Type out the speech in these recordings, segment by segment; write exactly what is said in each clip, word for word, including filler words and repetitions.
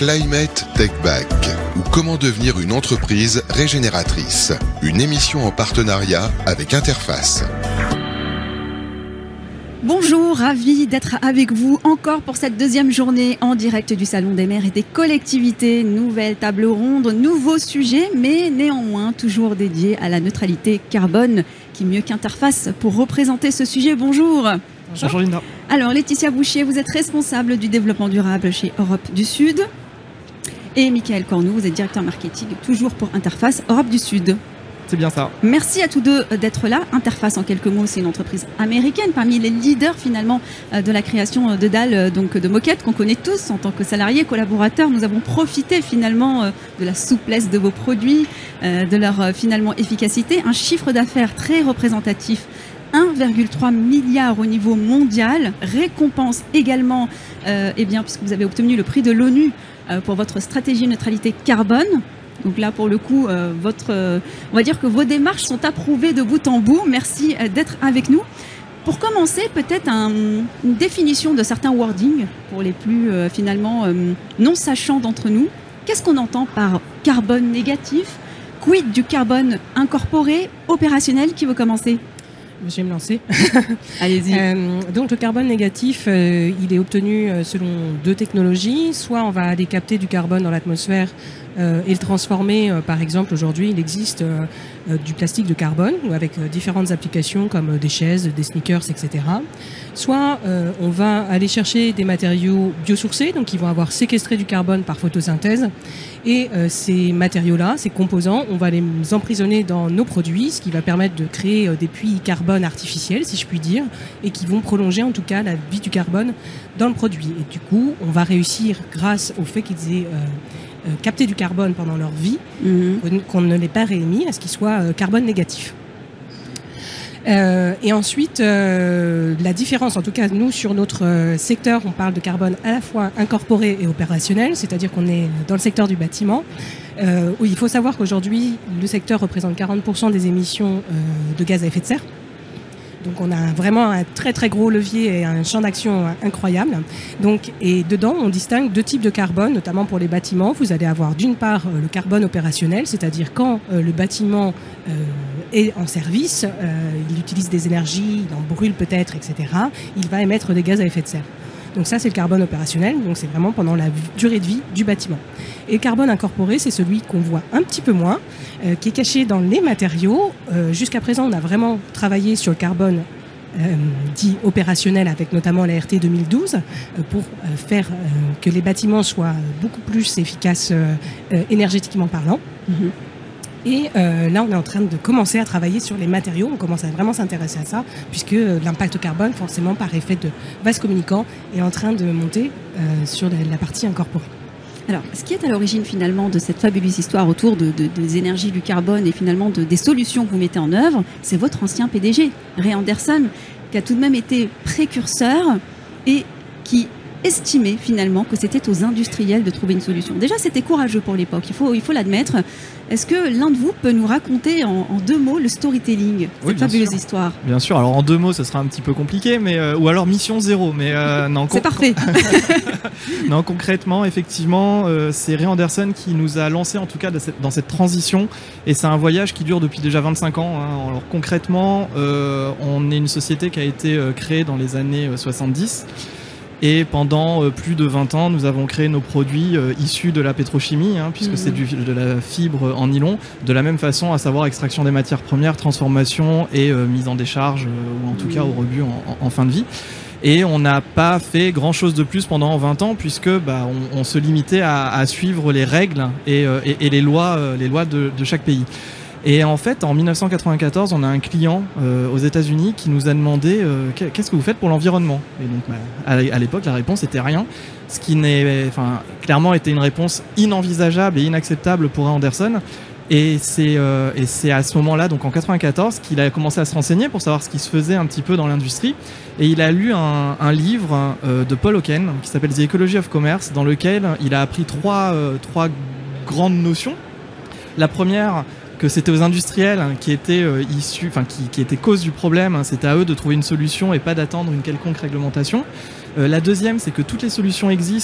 Climate Tech Back ou comment devenir une entreprise régénératrice. Une émission en partenariat avec Interface. Bonjour, ravi d'être avec vous encore pour cette deuxième journée en direct du Salon des maires et des collectivités. Nouvelle table ronde, nouveau sujet, mais néanmoins toujours dédié à la neutralité carbone. Qui mieux qu'Interface pour représenter ce sujet. Bonjour. Bonjour Linda. Alors Laetitia Bouchier, vous êtes responsable du développement durable chez Europe du Sud. Et Michael Cornou, vous êtes directeur marketing toujours pour Interface Europe du Sud. C'est bien ça. Merci à tous deux d'être là. Interface, en quelques mots, c'est une entreprise américaine parmi les leaders finalement de la création de dalles, donc de moquettes qu'on connaît tous en tant que salariés, collaborateurs. Nous avons profité finalement de la souplesse de vos produits, de leur finalement efficacité. Un chiffre d'affaires très représentatif. un virgule trois milliard au niveau mondial, récompense également, euh, eh bien, puisque vous avez obtenu le prix de l'ONU euh, pour votre stratégie neutralité carbone. Donc là, pour le coup, euh, votre, euh, on va dire que vos démarches sont approuvées de bout en bout. Merci euh, d'être avec nous. Pour commencer, peut-être un, une définition de certains wordings pour les plus euh, finalement euh, non sachants d'entre nous. Qu'est-ce qu'on entend par carbone négatif? Quid du carbone incorporé, opérationnel? Qui veut commencer? Je vais me lancer. Allez-y. Euh, donc le carbone négatif, euh, il est obtenu euh, selon deux technologies. Soit on va aller capter du carbone dans l'atmosphère euh, et le transformer. Euh, par exemple, aujourd'hui, il existe euh, euh, du plastique de carbone avec euh, différentes applications comme euh, des chaises, des sneakers, et cetera. Soit euh, on va aller chercher des matériaux biosourcés, donc qui vont avoir séquestré du carbone par photosynthèse. Et euh, ces matériaux-là, ces composants, on va les emprisonner dans nos produits, ce qui va permettre de créer euh, des puits carbone artificiels, si je puis dire, et qui vont prolonger en tout cas la vie du carbone dans le produit. Et du coup, on va réussir, grâce au fait qu'ils aient euh, euh, capté du carbone pendant leur vie, mmh. qu'on ne l'ait pas réémis, à ce qu'il soit euh, carbone négatif. Euh, et ensuite, euh, la différence, en tout cas nous sur notre euh, secteur, on parle de carbone à la fois incorporé et opérationnel, c'est-à-dire qu'on est dans le secteur du bâtiment, euh, où il faut savoir qu'aujourd'hui le secteur représente quarante pour cent des émissions euh, de gaz à effet de serre. Donc on a vraiment un très très gros levier et un champ d'action incroyable. Donc, et dedans, on distingue deux types de carbone, notamment pour les bâtiments. Vous allez avoir d'une part le carbone opérationnel, c'est-à-dire quand euh, le bâtiment euh, est en service, euh, il utilise des énergies, il en brûle peut-être, et cetera. Il va émettre des gaz à effet de serre. Donc ça, c'est le carbone opérationnel, donc c'est vraiment pendant la durée de vie du bâtiment. Et le carbone incorporé, c'est celui qu'on voit un petit peu moins, euh, qui est caché dans les matériaux. Euh, jusqu'à présent, on a vraiment travaillé sur le carbone euh, dit opérationnel, avec notamment la R T deux mille douze, euh, pour euh, faire euh, que les bâtiments soient beaucoup plus efficaces euh, euh, énergétiquement parlant. Mm-hmm. Et euh, là, on est en train de commencer à travailler sur les matériaux. On commence à vraiment s'intéresser à ça, puisque euh, l'impact carbone, forcément, par effet de vase communicant, est en train de monter euh, sur la, la partie incorporée. Alors, ce qui est à l'origine finalement de cette fabuleuse histoire autour de, de, des énergies du carbone et finalement de, des solutions que vous mettez en œuvre, c'est votre ancien P D G, Ray Anderson, qui a tout de même été précurseur et qui estimait finalement que c'était aux industriels de trouver une solution. Déjà, c'était courageux pour l'époque, il faut, il faut l'admettre. Est-ce que l'un de vous peut nous raconter en, en deux mots le storytelling, cette oui, fabuleuse sûr. histoire? Bien sûr, alors en deux mots, ça sera un petit peu compliqué, mais euh, ou alors mission zéro. Mais euh, non, c'est parfait. Non, concrètement, effectivement, euh, c'est Ray Anderson qui nous a lancé en tout cas dans cette, dans cette transition, et c'est un voyage qui dure depuis déjà vingt-cinq ans. Hein. Alors concrètement, euh, on est une société qui a été euh, créée dans les années euh, soixante-dix. Et pendant euh, plus de vingt ans, nous avons créé nos produits euh, issus de la pétrochimie, hein, puisque mmh. c'est du, de la fibre en nylon, de la même façon, à savoir extraction des matières premières, transformation et euh, mise en décharge, euh, ou en tout mmh. cas au rebut en, en, en fin de vie. Et on n'a pas fait grand-chose de plus pendant vingt ans, puisque bah, on, on se limitait à, à suivre les règles et, euh, et, et les lois, euh, les lois de, de chaque pays. Et en fait, en dix-neuf cent quatre-vingt-quatorze, on a un client euh, aux États-Unis qui nous a demandé euh, qu'est-ce que vous faites pour l'environnement. Et donc, bah, à l'époque, la réponse était rien, ce qui n'est, enfin, clairement était une réponse inenvisageable et inacceptable pour Anderson. Et c'est euh, et c'est à ce moment-là, donc en quatre-vingt-quatorze, qu'il a commencé à se renseigner pour savoir ce qui se faisait un petit peu dans l'industrie. Et il a lu un, un livre euh, de Paul Hawken qui s'appelle The Ecology of Commerce, dans lequel il a appris trois euh, trois grandes notions. La première, que c'était aux industriels qui étaient euh, issus, enfin qui, qui étaient cause du problème, hein, c'était à eux de trouver une solution et pas d'attendre une quelconque réglementation. Euh, la deuxième, c'est que toutes les solutions existent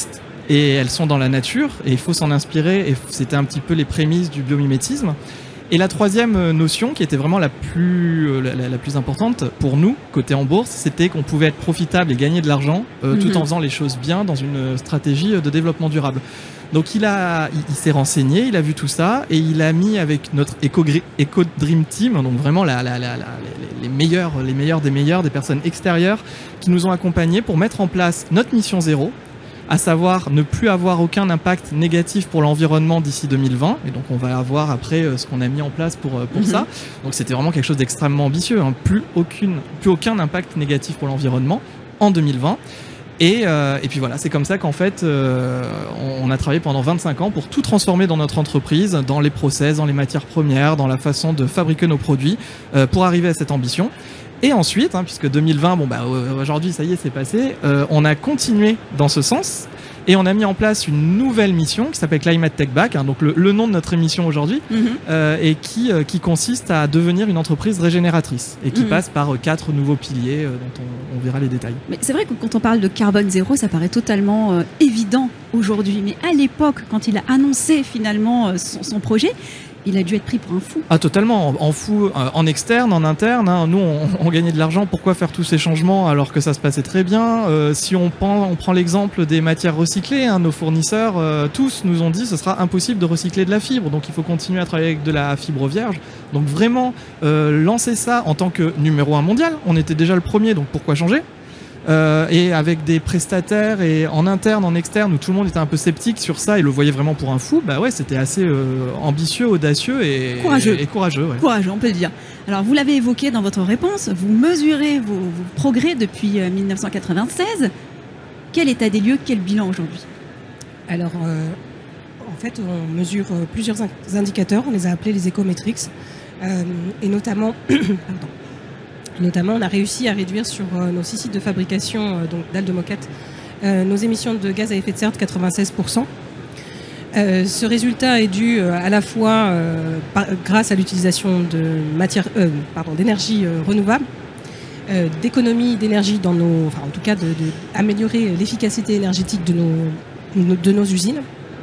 et elles sont dans la nature et il faut s'en inspirer et c'était un petit peu les prémices du biomimétisme. Et la troisième notion qui était vraiment la plus, la, la plus importante pour nous, côté en bourse, c'était qu'on pouvait être profitable et gagner de l'argent euh, mm-hmm. tout en faisant les choses bien dans une stratégie de développement durable. Donc il, a, il, il s'est renseigné, il a vu tout ça et il a mis avec notre Eco, Eco Dream Team, donc vraiment la, la, la, la, les, les, meilleurs, les meilleurs des meilleurs, des personnes extérieures qui nous ont accompagnés pour mettre en place notre mission zéro, à savoir ne plus avoir aucun impact négatif pour l'environnement d'ici deux mille vingt. Et donc on va avoir après euh, ce qu'on a mis en place pour, pour mm-hmm. ça. Donc c'était vraiment quelque chose d'extrêmement ambitieux, hein. plus, aucune, plus aucun impact négatif pour l'environnement en deux mille vingt. Et, euh, et puis voilà, c'est comme ça qu'en fait, euh, on, on a travaillé pendant vingt-cinq ans pour tout transformer dans notre entreprise, dans les process, dans les matières premières, dans la façon de fabriquer nos produits, euh, pour arriver à cette ambition. Et ensuite, hein, puisque deux mille vingt, bon bah aujourd'hui ça y est, c'est passé, euh, on a continué dans ce sens et on a mis en place une nouvelle mission qui s'appelle Climate Tech Back, hein, donc le, le nom de notre émission aujourd'hui, mm-hmm. euh, et qui euh, qui consiste à devenir une entreprise régénératrice et qui mm-hmm. passe par euh, quatre nouveaux piliers euh, dont on, on verra les détails. Mais c'est vrai que quand on parle de carbone zéro, ça paraît totalement euh, évident aujourd'hui, mais à l'époque, quand il a annoncé finalement euh, son, son projet, il a dû être pris pour un fou. Ah totalement, en fou, euh, en externe, en interne. Hein. Nous, on, on gagnait de l'argent. Pourquoi faire tous ces changements alors que ça se passait très bien? euh, Si on prend, on prend l'exemple des matières recyclées, hein, nos fournisseurs, euh, tous nous ont dit ce sera impossible de recycler de la fibre. Donc il faut continuer à travailler avec de la fibre vierge. Donc vraiment, euh, lancer ça en tant que numéro un mondial. On était déjà le premier, donc pourquoi changer? Euh, et avec des prestataires et en interne, en externe, où tout le monde était un peu sceptique sur ça et le voyait vraiment pour un fou, bah ouais, c'était assez euh, ambitieux, audacieux et courageux. Et, et courageux, ouais. Courageux, on peut le dire. Alors, vous l'avez évoqué dans votre réponse, vous mesurez vos, vos progrès depuis euh, mille neuf cent quatre-vingt-seize. Quel état des lieux, quel bilan aujourd'hui? Alors, euh, en fait, on mesure plusieurs indicateurs, on les a appelés les écométriques, euh, et notamment... pardon. Notamment, on a réussi à réduire sur euh, nos six sites de fabrication euh, donc d'algues de moquette euh, nos émissions de gaz à effet de serre de quatre-vingt-seize pour cent. Euh, ce résultat est dû euh, à la fois euh, par, grâce à l'utilisation de matières, euh, pardon, d'énergie euh, renouvelable, euh, d'économie d'énergie dans nos, enfin en tout cas de, de améliorer l'efficacité énergétique de nos, de nos usines.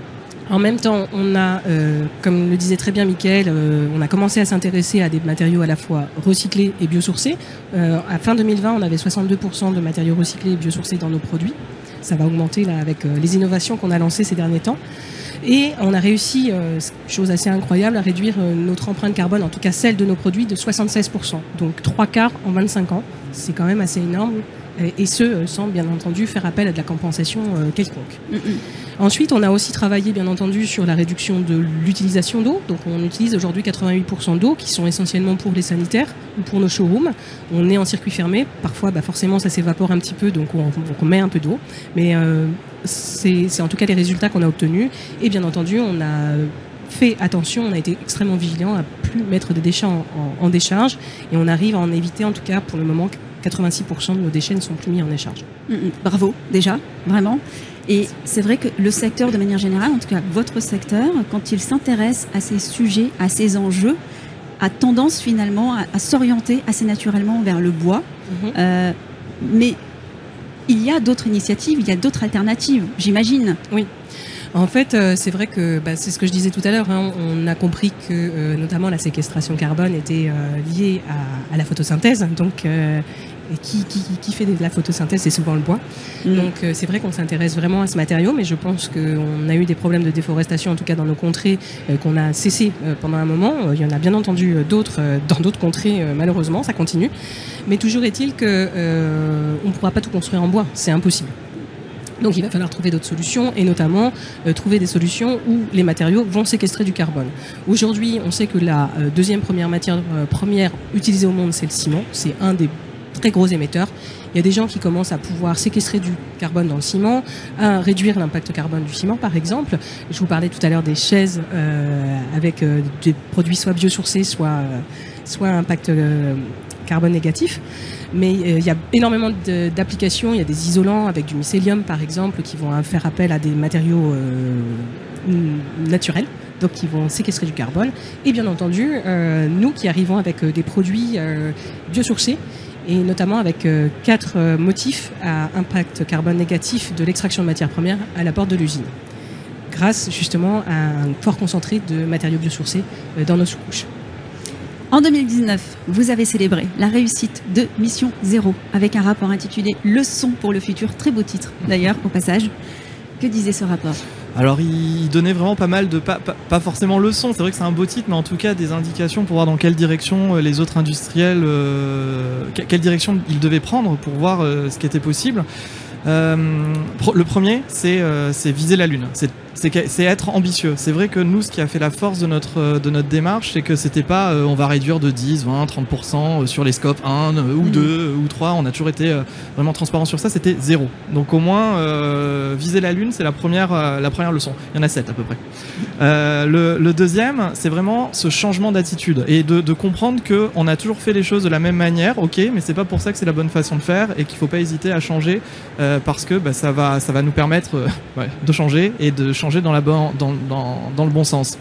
En même temps, on a, euh, comme le disait très bien Mickaël, euh, on a commencé à s'intéresser à des matériaux à la fois recyclés et biosourcés. Euh, à fin deux mille vingt, on avait soixante-deux pour cent de matériaux recyclés et biosourcés dans nos produits. Ça va augmenter là avec euh, les innovations qu'on a lancées ces derniers temps. Et on a réussi, euh, chose assez incroyable, à réduire euh, notre empreinte carbone, en tout cas celle de nos produits, de soixante-seize pour cent. Donc trois quarts en vingt-cinq ans. C'est quand même assez énorme. Et ce, sans bien entendu faire appel à de la compensation euh, quelconque. Mm-hmm. Ensuite, on a aussi travaillé bien entendu sur la réduction de l'utilisation d'eau. Donc on utilise aujourd'hui quatre-vingt-huit pour cent d'eau qui sont essentiellement pour les sanitaires ou pour nos showrooms. On est en circuit fermé. Parfois, bah, forcément, ça s'évapore un petit peu, donc on, on met un peu d'eau. Mais euh, c'est, c'est en tout cas les résultats qu'on a obtenus. Et bien entendu, on a fait attention, on a été extrêmement vigilant à plus mettre des déchets en, en, en décharge. Et on arrive à en éviter, en tout cas pour le moment, quatre-vingt-six pour cent de nos déchets ne sont plus mis en décharge. Mmh, bravo, déjà, vraiment. Et c'est vrai que le secteur, de manière générale, en tout cas votre secteur, quand il s'intéresse à ces sujets, à ces enjeux, a tendance finalement à, à s'orienter assez naturellement vers le bois. Mmh. Euh, mais il y a d'autres initiatives, il y a d'autres alternatives, j'imagine. Oui. En fait, euh, c'est vrai que bah, c'est ce que je disais tout à l'heure. Hein, on a compris que euh, notamment la séquestration carbone était euh, liée à, à la photosynthèse. Donc, euh, et qui, qui, qui fait de la photosynthèse, c'est souvent le bois. Mmh. Donc, euh, c'est vrai qu'on s'intéresse vraiment à ce matériau, mais je pense qu'on a eu des problèmes de déforestation, en tout cas dans nos contrées, euh, qu'on a cessé euh, pendant un moment. Euh, il y en a bien entendu d'autres euh, dans d'autres contrées, euh, malheureusement, ça continue. Mais toujours est-il qu'on euh, ne pourra pas tout construire en bois, c'est impossible. Donc il va falloir trouver d'autres solutions et notamment euh, trouver des solutions où les matériaux vont séquestrer du carbone. Aujourd'hui, on sait que la euh, deuxième première matière euh, première utilisée au monde, c'est le ciment. C'est un des très gros émetteurs. Il y a des gens qui commencent à pouvoir séquestrer du carbone dans le ciment, à réduire l'impact carbone du ciment par exemple. Je vous parlais tout à l'heure des chaises euh, avec euh, des produits soit biosourcés, soit, euh, soit impact euh, carbone négatif. Mais euh, il y a énormément de, d'applications, il y a des isolants avec du mycélium par exemple qui vont faire appel à des matériaux euh, naturels, donc qui vont séquestrer du carbone. Et bien entendu, euh, nous qui arrivons avec euh, des produits euh, biosourcés et notamment avec euh, quatre euh, motifs à impact carbone négatif de l'extraction de matières premières à la porte de l'usine, grâce justement à un fort concentré de matériaux biosourcés euh, dans nos sous-couches. En deux mille dix-neuf, vous avez célébré la réussite de Mission Zéro avec un rapport intitulé Leçons pour le futur, très beau titre d'ailleurs au passage. Que disait ce rapport ? Alors il donnait vraiment pas mal de, pas, pas, pas forcément leçons, c'est vrai que c'est un beau titre, mais en tout cas des indications pour voir dans quelle direction les autres industriels, euh, quelle direction ils devaient prendre pour voir euh, ce qui était possible. Euh, le premier, c'est euh, viser la Lune, c'est c'est être ambitieux. C'est vrai que nous, ce qui a fait la force de notre, de notre démarche, c'est que c'était pas euh, on va réduire de dix, vingt, trente pour cent sur les scopes un euh, ou deux mmh. ou trois, on a toujours été euh, vraiment transparent sur ça, c'était zéro. Donc au moins, euh, viser la Lune, c'est la première, euh, la première leçon. Il y en a sept à peu près. Euh, le, le deuxième, c'est vraiment ce changement d'attitude et de, de comprendre qu'on a toujours fait les choses de la même manière, ok, mais c'est pas pour ça que c'est la bonne façon de faire et qu'il faut pas hésiter à changer euh, parce que bah, ça, va, ça va nous permettre euh, ouais, de changer et de changer dans, la bon, dans, dans, dans le bon sens.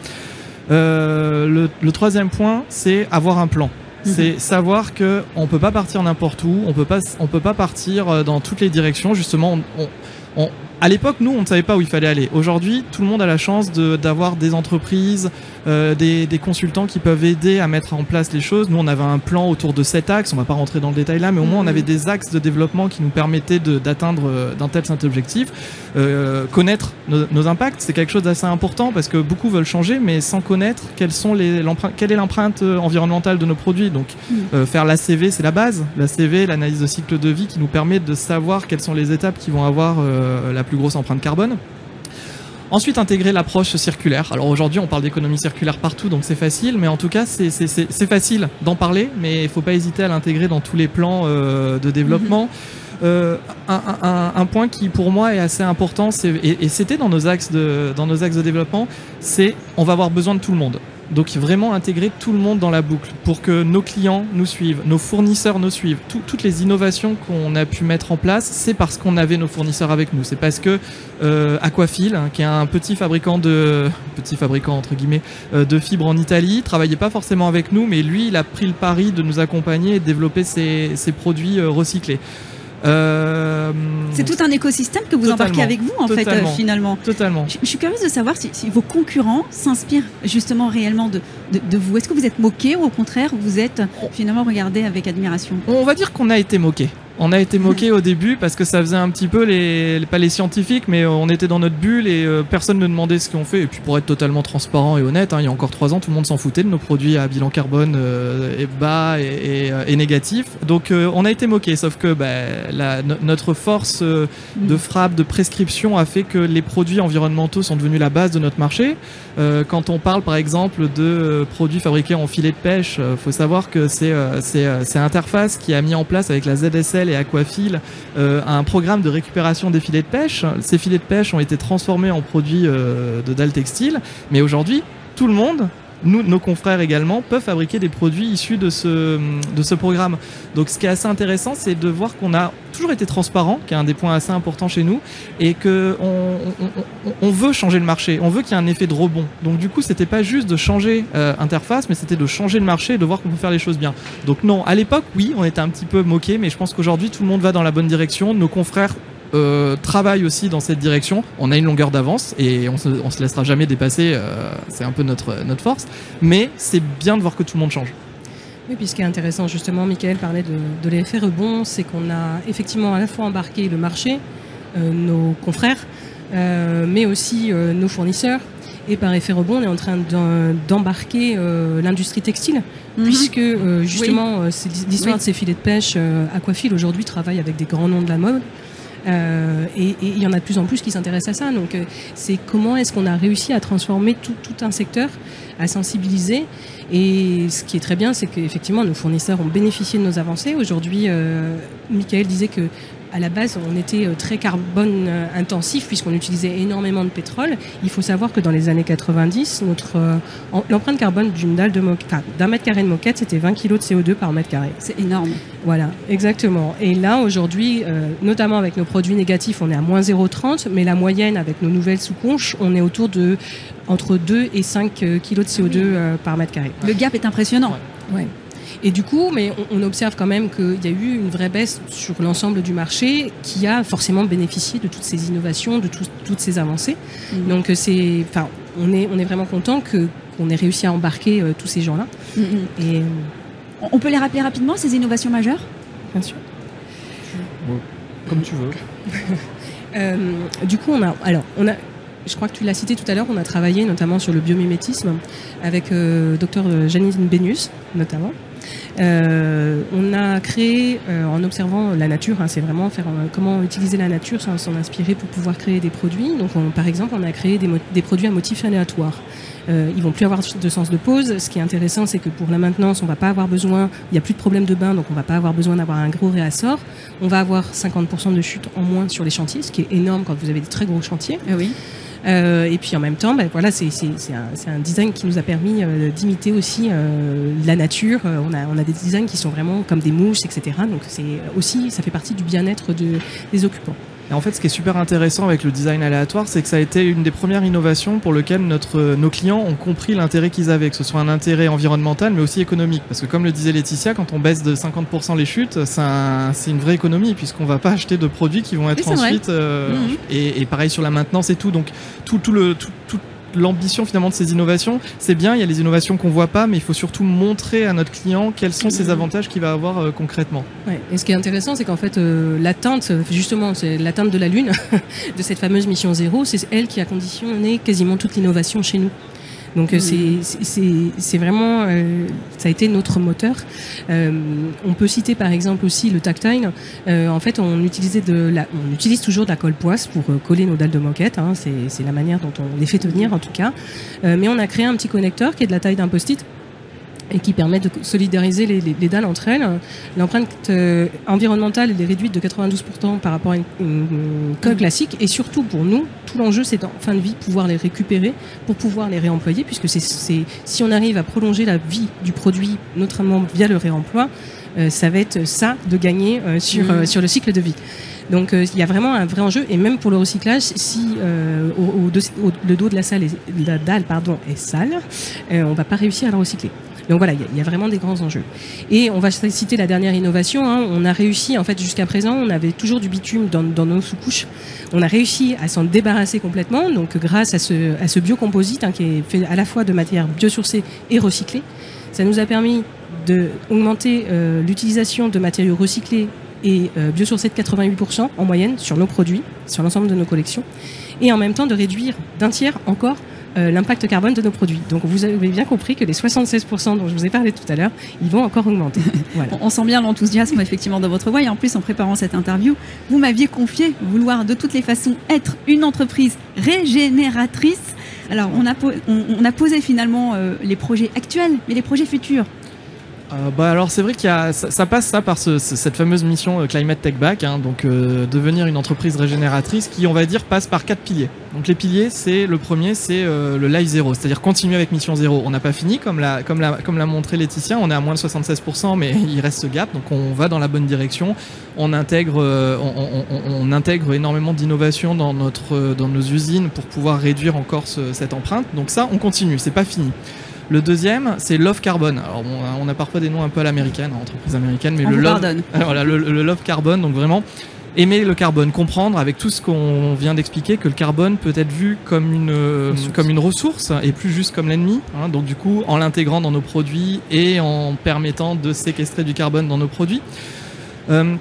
Euh, le, le troisième point, c'est avoir un plan. Mmh. C'est savoir que on peut pas partir n'importe où, on peut pas, on peut pas partir dans toutes les directions. Justement, on, on, on, à l'époque, nous, on ne savait pas où il fallait aller. Aujourd'hui, tout le monde a la chance d'avoir des entreprises, euh, des, des consultants qui peuvent aider à mettre en place les choses. Nous, on avait un plan autour de sept axes. On va pas rentrer dans le détail là, mais au moins, on avait des axes de développement qui nous permettaient d'atteindre d'un tel saint objectif. Euh, connaître nos, nos impacts, c'est quelque chose d'assez important parce que beaucoup veulent changer, mais sans connaître quelles sont les, quelle est l'empreinte environnementale de nos produits. Donc, euh, faire l'A C V, c'est la base. L'A C V, l'analyse de cycle de vie, qui nous permet de savoir quelles sont les étapes qui vont avoir euh, la plus grosse empreinte carbone. Ensuite, intégrer l'approche circulaire. Alors aujourd'hui, on parle d'économie circulaire partout, donc c'est facile, mais en tout cas, c'est facile d'en parler, mais il ne faut pas hésiter à l'intégrer dans tous les plans euh, de développement. Mmh. Euh, un, un, un point qui pour moi est assez important, et, et c'était dans nos axes de, dans nos axes de développement, c'est on va avoir besoin de tout le monde. Donc vraiment intégrer tout le monde dans la boucle pour que nos clients nous suivent, nos fournisseurs nous suivent. Tout, toutes les innovations qu'on a pu mettre en place, c'est parce qu'on avait nos fournisseurs avec nous. C'est parce que euh, Aquafil, hein, qui est un petit fabricant de petit fabricant entre guillemets euh, de fibres en Italie, travaillait pas forcément avec nous, mais lui, il a pris le pari de nous accompagner et de développer ses, ses produits euh, recyclés. Euh, c'est tout un écosystème que vous embarquez avec vous en fait euh, finalement. Totalement. Je, je suis curieuse de savoir si, si vos concurrents s'inspirent justement réellement de, de, de vous. Est-ce que vous êtes moqués ou au contraire vous êtes finalement regardés avec admiration? On va dire qu'on a été moqués. On a été moqués au début parce que ça faisait un petit peu les, les pas les scientifiques, mais on était dans notre bulle et euh, personne ne demandait ce qu'on fait. Et puis pour être totalement transparent et honnête, hein, il y a encore trois ans, tout le monde s'en foutait de nos produits à bilan carbone euh, bas et, et, et négatif. Donc euh, on a été moqués, sauf que bah, la, no, notre force euh, de frappe, de prescription a fait que les produits environnementaux sont devenus la base de notre marché. Euh, quand on parle par exemple de euh, produits fabriqués en filet de pêche, euh, faut savoir que c'est euh, c'est euh, Interface qui a mis en place avec la Z S L et Aquafil euh, un programme de récupération des filets de pêche. Ces filets de pêche ont été transformés en produits euh, de dalles textiles, mais aujourd'hui, tout le monde, nous, nos confrères également, peuvent fabriquer des produits issus de ce, de ce programme. Donc ce qui est assez intéressant, c'est de voir qu'on a toujours été transparent, qui est un des points assez importants chez nous, et qu'on on, on, on veut changer le marché, on veut qu'il y ait un effet de rebond. Donc du coup, c'était pas juste de changer euh, Interface, mais c'était de changer le marché et de voir qu'on peut faire les choses bien. Donc non, à l'époque, oui, on était un petit peu moqués, mais je pense qu'aujourd'hui, tout le monde va dans la bonne direction. Nos confrères Euh, travaille aussi dans cette direction. On a une longueur d'avance et on se, on se laissera jamais dépasser. Euh, c'est un peu notre, notre force. Mais c'est bien de voir que tout le monde change. Oui, puis ce qui est intéressant, justement, Michael parlait de, de l'effet rebond, c'est qu'on a effectivement à la fois embarqué le marché, euh, nos confrères, euh, mais aussi euh, nos fournisseurs. Et par effet rebond, on est en train d'embarquer euh, l'industrie textile, mmh. puisque euh, justement, oui. c'est l'histoire oui. de ces filets de pêche. Euh, Aquafil aujourd'hui travaille avec des grands noms de la mode. Euh, et il y en a de plus en plus qui s'intéressent à ça. Donc, euh, c'est comment est-ce qu'on a réussi à transformer tout, tout un secteur, à sensibiliser. Et ce qui est très bien, c'est qu'effectivement, nos fournisseurs ont bénéficié de nos avancées. Aujourd'hui, euh, Michael disait que à la base, on était très carbone intensif puisqu'on utilisait énormément de pétrole. Il faut savoir que dans les années quatre-vingt-dix, notre euh, l'empreinte carbone d'une dalle de moquette, enfin, d'un mètre carré de moquette, c'était vingt kilos de C O deux par mètre carré. C'est énorme. Voilà, exactement. Et là, aujourd'hui, euh, notamment avec nos produits négatifs, on est à moins zéro virgule trente, mais la moyenne avec nos nouvelles sous-conches, on est autour de entre deux et cinq kilos de C O deux euh, par mètre carré. Le gap est impressionnant. Ouais. Ouais. Et du coup, mais on, on observe quand même qu'il y a eu une vraie baisse sur l'ensemble du marché qui a forcément bénéficié de toutes ces innovations, de tout, toutes ces avancées. Mmh. Donc c'est, enfin, on est, on est vraiment content que qu'on ait réussi à embarquer euh, tous ces gens-là. Mmh. Et euh, on peut les rappeler rapidement, ces innovations majeures ? Bien sûr. Bon, comme tu veux. euh, du coup, on a, alors, on a. Je crois que tu l'as cité tout à l'heure, on a travaillé notamment sur le biomimétisme avec euh, docteur Janine Benius, notamment. Euh, on a créé, euh, en observant la nature, hein, c'est vraiment faire euh, comment utiliser la nature sans s'en inspirer pour pouvoir créer des produits. Donc, on, par exemple, on a créé des, des produits à motifs aléatoires. Euh, ils vont plus avoir de sens de pause. Ce qui est intéressant, c'est que pour la maintenance, on va pas avoir besoin, il n'y a plus de problème de bain, donc on va pas avoir besoin d'avoir un gros réassort. On va avoir cinquante pour cent de chute en moins sur les chantiers, ce qui est énorme quand vous avez des très gros chantiers. Ah oui. Euh, et puis en même temps, ben voilà, c'est c'est c'est un, c'est un design qui nous a permis euh, d'imiter aussi euh, la nature. Euh, on a on a des designs qui sont vraiment comme des mousses, et cetera. Donc c'est aussi, ça fait partie du bien-être de, des occupants. Et en fait, ce qui est super intéressant avec le design aléatoire, c'est que ça a été une des premières innovations pour lesquelles notre, nos clients ont compris l'intérêt qu'ils avaient, que ce soit un intérêt environnemental, mais aussi économique. Parce que comme le disait Laetitia, quand on baisse de cinquante pour cent les chutes, c'est, un, c'est une vraie économie, puisqu'on va pas acheter de produits qui vont être oui, ensuite... Euh, mmh. et, et pareil sur la maintenance et tout. Donc, tout, tout le... Tout, tout, l'ambition finalement de ces innovations, c'est bien, il y a les innovations qu'on voit pas, mais il faut surtout montrer à notre client quels sont ces avantages qu'il va avoir euh, concrètement. Ouais. Et ce qui est intéressant, c'est qu'en fait, euh, l'atteinte, justement, c'est l'atteinte de la Lune, de cette fameuse mission zéro, c'est elle qui a conditionné quasiment toute l'innovation chez nous. Donc mmh. c'est, c'est, c'est vraiment, euh, ça a été notre moteur. Euh, on peut citer par exemple aussi le tactile. Euh, en fait, on utilisait de la, on utilise toujours de la colle poisse pour euh, coller nos dalles de moquette. Hein, c'est, c'est la manière dont on les fait tenir en tout cas. Euh, mais on a créé un petit connecteur qui est de la taille d'un post-it et qui permet de solidariser les, les, les dalles entre elles. L'empreinte euh, environnementale elle est réduite de quatre-vingt-douze pour cent par rapport à une, une, une colle classique. Et surtout pour nous, tout l'enjeu c'est en fin de vie pouvoir les récupérer pour pouvoir les réemployer, puisque c'est, c'est, si on arrive à prolonger la vie du produit, notamment via le réemploi, euh, ça va être ça de gagner euh, sur, mmh. euh, sur le cycle de vie. Donc il euh, y a vraiment un vrai enjeu, et même pour le recyclage, si euh, au, au, au, le dos de la, salle est, la dalle pardon, est sale, euh, on va pas réussir à la recycler. Donc voilà, il y, y a vraiment des grands enjeux. Et on va citer la dernière innovation. Hein. On a réussi, en fait, jusqu'à présent, on avait toujours du bitume dans, dans nos sous-couches. On a réussi à s'en débarrasser complètement. Donc grâce à ce, à ce biocomposite hein, qui est fait à la fois de matière biosourcée et recyclée, ça nous a permis d'augmenter euh, l'utilisation de matériaux recyclés et euh, biosourcés de quatre-vingt-huit pour cent en moyenne sur nos produits, sur l'ensemble de nos collections, et en même temps de réduire d'un tiers encore euh, l'impact carbone de nos produits. Donc vous avez bien compris que les soixante-seize pour cent dont je vous ai parlé tout à l'heure, ils vont encore augmenter. Voilà. On sent bien l'enthousiasme effectivement dans votre voix, et en plus en préparant cette interview, vous m'aviez confié vouloir de toutes les façons être une entreprise régénératrice. Alors on a, po- on, on a posé finalement euh, les projets actuels, mais les projets futurs. Euh, bah alors c'est vrai qu'il y a ça, ça passe ça par ce, ce, cette fameuse mission euh, Climate Tech Back, hein, donc euh, devenir une entreprise régénératrice qui, on va dire, passe par quatre piliers. Donc les piliers, c'est le premier, c'est euh, le life zéro, c'est-à-dire continuer avec mission zéro. On n'a pas fini, comme l'a comme l'a comme l'a montré Laetitia, on est à moins de soixante-seize pour cent, mais il reste ce gap, donc on va dans la bonne direction. On intègre euh, on, on, on intègre énormément d'innovations dans notre euh, dans nos usines pour pouvoir réduire encore ce, cette empreinte. Donc ça, on continue, c'est pas fini. Le deuxième, c'est Love Carbon. Alors bon, on a parfois des noms un peu à l'américaine, entreprise américaine, mais on le love, pardonne. voilà, le, le Love Carbon, donc vraiment aimer le carbone, comprendre avec tout ce qu'on vient d'expliquer que le carbone peut être vu comme une ressource. comme une ressource et plus juste comme l'ennemi. Hein, donc du coup, en l'intégrant dans nos produits et en permettant de séquestrer du carbone dans nos produits. Euh,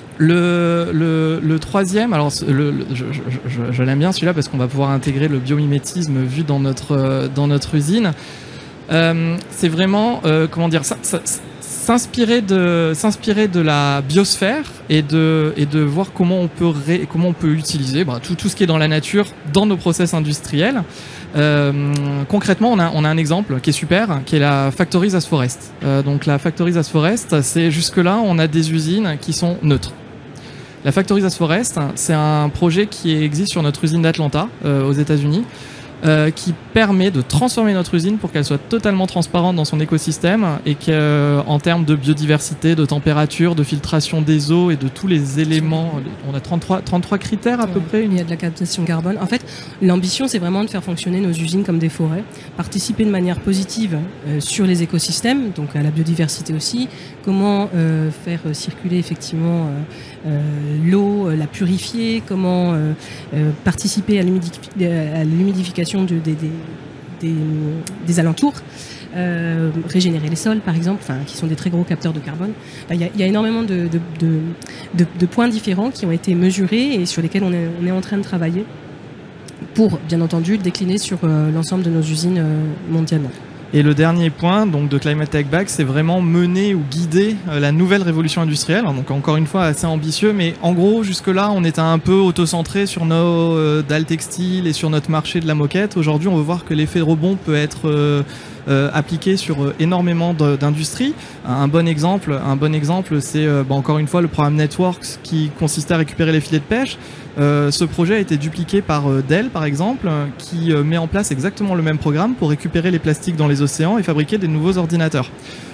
Le, le, le troisième, alors le, le, je, je, je, je l'aime bien celui-là parce qu'on va pouvoir intégrer le biomimétisme vu dans notre dans notre usine. Euh, c'est vraiment euh, comment dire ça, ça, s'inspirer de s'inspirer de la biosphère et de et de voir comment on peut ré, comment on peut utiliser bah, tout tout ce qui est dans la nature dans nos process industriels. Euh, concrètement, on a on a un exemple qui est super, qui est la Factories as Forest. Euh, donc la Factories as Forest, c'est jusque là on a des usines qui sont neutres. La Factories as Forest, c'est un projet qui existe sur notre usine d'Atlanta euh, aux États-Unis. euh, qui permet de transformer notre usine pour qu'elle soit totalement transparente dans son écosystème et qu'en euh, termes de biodiversité, de température, de filtration des eaux et de tous les éléments, on a trente-trois, trente-trois critères à peu Ouais, près. Il y a de la captation carbone. En fait, l'ambition, c'est vraiment de faire fonctionner nos usines comme des forêts, participer de manière positive euh, sur les écosystèmes, donc à la biodiversité aussi, comment euh, faire circuler effectivement euh, euh, l'eau, euh, la purifier, comment euh, euh, participer à, l'humidif- à l'humidification de, des, des, des, des alentours. Euh, régénérer les sols, par exemple, enfin, qui sont des très gros capteurs de carbone. Il y, y a énormément de, de, de, de, de points différents qui ont été mesurés et sur lesquels on est, on est en train de travailler pour, bien entendu, décliner sur euh, l'ensemble de nos usines euh, mondialement. Et le dernier point donc de Climate Tech Back, c'est vraiment mener ou guider euh, la nouvelle révolution industrielle. Donc encore une fois assez ambitieux, mais en gros jusque-là on était un peu auto-centré sur nos euh, dalles textiles et sur notre marché de la moquette. Aujourd'hui on veut voir que l'effet de rebond peut être euh, euh, appliqué sur euh, énormément de, d'industries. Un bon exemple, un bon exemple, c'est euh, bah, encore une fois le programme Networks qui consistait à récupérer les filets de pêche. Euh, ce projet a été dupliqué par euh, Dell par exemple, euh, qui euh, met en place exactement le même programme pour récupérer les plastiques dans les océans et fabriquer des nouveaux ordinateurs.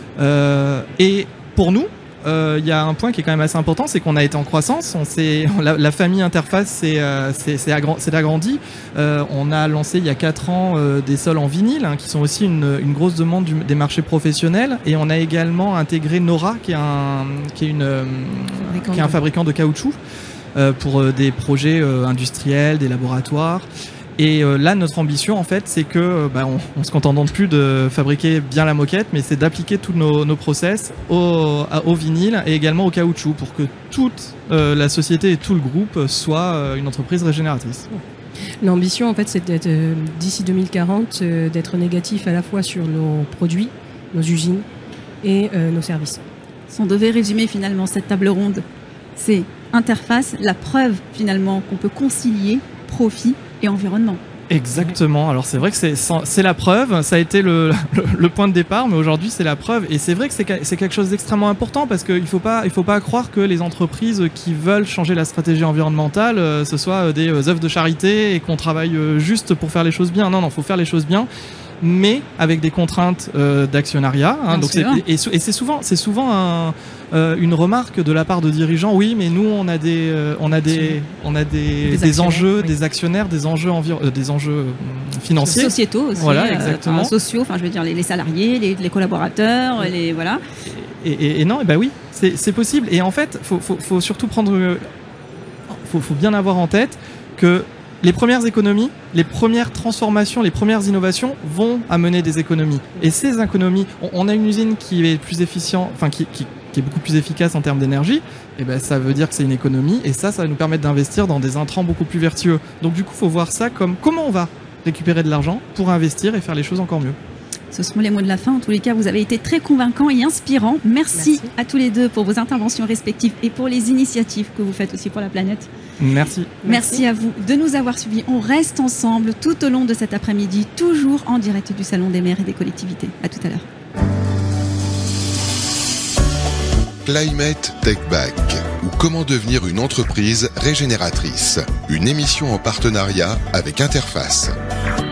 Euh, et pour nous, il euh, y a un point qui est quand même assez important, c'est qu'on a été en croissance. On s'est, la, la famille Interface s'est, euh, s'est, s'est, agran- s'est agrandie. Euh, on a lancé il y a quatre ans euh, des sols en vinyle, hein, qui sont aussi une, une grosse demande du, des marchés professionnels. Et on a également intégré Nora, qui est un, qui est une, euh, qui est un fabricant de caoutchouc euh, pour euh, des projets euh, industriels, des laboratoires. Et euh, là, notre ambition, en fait, c'est que euh, bah, on, on se contente plus de fabriquer bien la moquette, mais c'est d'appliquer tous nos, nos process au, à, au vinyle et également au caoutchouc pour que toute euh, la société et tout le groupe soit euh, une entreprise régénératrice. L'ambition, en fait, c'est d'être euh, d'ici deux mille quarante, euh, d'être négatif à la fois sur nos produits, nos usines et euh, nos services. Si on devait résumer finalement cette table ronde, c'est Interface, la preuve finalement qu'on peut concilier profit et environnement. Exactement. Alors c'est vrai que c'est, c'est la preuve, ça a été le, le, le point de départ, mais aujourd'hui c'est la preuve. Et c'est vrai que c'est, c'est quelque chose d'extrêmement important parce qu'il ne faut pas, il faut pas croire que les entreprises qui veulent changer la stratégie environnementale, euh, ce soit des euh, œuvres de charité et qu'on travaille euh, juste pour faire les choses bien. Non, non, il faut faire les choses bien, mais avec des contraintes euh, d'actionnariat. Hein, donc c'est, et, et c'est souvent, c'est souvent un, euh, une remarque de la part de dirigeants. Oui, mais nous on a des, euh, on a des, on a des, des, des enjeux, oui. des actionnaires, des enjeux enviro- euh, des enjeux euh, financiers, sociétaux aussi, voilà, exactement, euh, sociaux. Enfin, je veux dire les, les salariés, les, les collaborateurs, oui. les voilà. Et, et, et non, et bah oui, c'est, c'est possible. Et en fait, faut, faut, faut surtout prendre, faut, faut bien avoir en tête que les premières économies, les premières transformations, les premières innovations vont amener des économies. Et ces économies, on, on a une usine qui est plus efficient, enfin qui, qui, qui est beaucoup plus efficace en termes d'énergie. Et ben ça veut dire que c'est une économie. Et ça, ça va nous permettre d'investir dans des intrants beaucoup plus vertueux. Donc du coup, faut voir ça comme comment on va récupérer de l'argent pour investir et faire les choses encore mieux. Ce seront les mots de la fin. En tous les cas, vous avez été très convaincants et inspirants. Merci, Merci à tous les deux pour vos interventions respectives et pour les initiatives que vous faites aussi pour la planète. Merci. Merci. Merci à vous de nous avoir suivis. On reste ensemble tout au long de cet après-midi, toujours en direct du Salon des maires et des collectivités. À tout à l'heure. Climate Tech Back, ou comment devenir une entreprise régénératrice. Une émission en partenariat avec Interface.